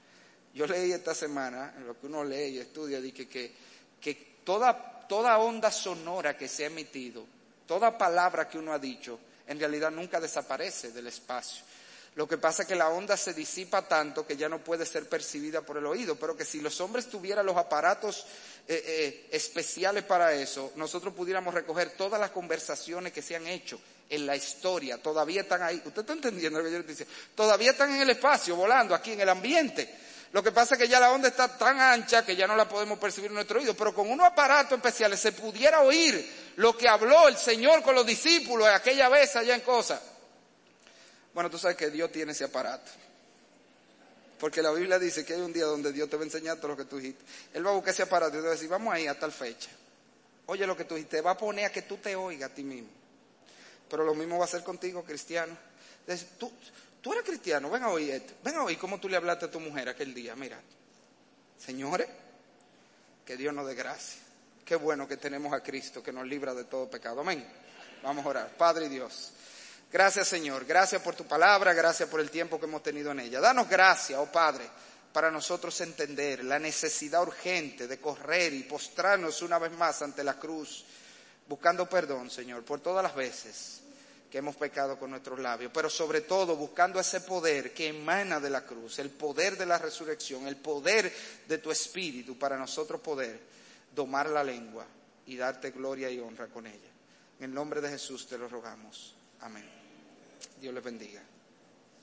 Yo leí esta semana, en lo que uno lee y estudia, dice que, que toda, toda onda sonora que se ha emitido, toda palabra que uno ha dicho, en realidad nunca desaparece del espacio. Lo que pasa es que la onda se disipa tanto que ya no puede ser percibida por el oído, pero que si los hombres tuvieran los aparatos eh, eh, especiales para eso, nosotros pudiéramos recoger todas las conversaciones que se han hecho en la historia, todavía están ahí. ¿Usted está entendiendo lo que yo le estoy diciendo? Todavía están en el espacio, volando aquí en el ambiente. Lo que pasa es que ya la onda está tan ancha que ya no la podemos percibir en nuestro oído, pero con unos aparatos especiales se pudiera oír lo que habló el Señor con los discípulos aquella vez allá en Cosa. Bueno, tú sabes que Dios tiene ese aparato, porque la Biblia dice que hay un día donde Dios te va a enseñar todo lo que tú dijiste. Él va a buscar ese aparato y te va a decir, vamos ahí a tal fecha. Oye lo que tú dijiste, te va a poner a que tú te oigas a ti mismo. Pero lo mismo va a ser contigo, cristiano. Entonces, tú... Tú eres cristiano, ven a oír esto, ven a oír cómo tú le hablaste a tu mujer aquel día. Mira, señores, que Dios nos dé gracia. Qué bueno que tenemos a Cristo que nos libra de todo pecado. Amén. Vamos a orar. Padre y Dios, gracias Señor, gracias por tu palabra, gracias por el tiempo que hemos tenido en ella. Danos gracia, oh Padre, para nosotros entender la necesidad urgente de correr y postrarnos una vez más ante la cruz, buscando perdón, Señor, por todas las veces que hemos pecado con nuestros labios, pero sobre todo buscando ese poder que emana de la cruz, el poder de la resurrección, el poder de tu Espíritu para nosotros poder domar la lengua y darte gloria y honra con ella. En el nombre de Jesús te lo rogamos. Amén. Dios les bendiga.